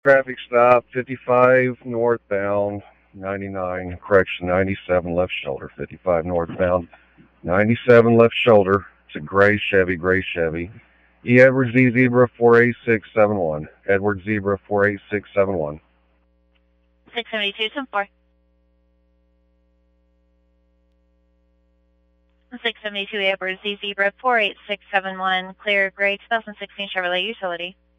Traffic stop, 55 northbound, 99, correction, 97 left shoulder, 55 northbound, 97 left shoulder. It's a gray Chevy. E. Edward Z Zebra 48671. Edward Zebra 48671. 672, 4. 672 Edward Z Zebra 48671, clear gray 2016 Chevrolet Utility.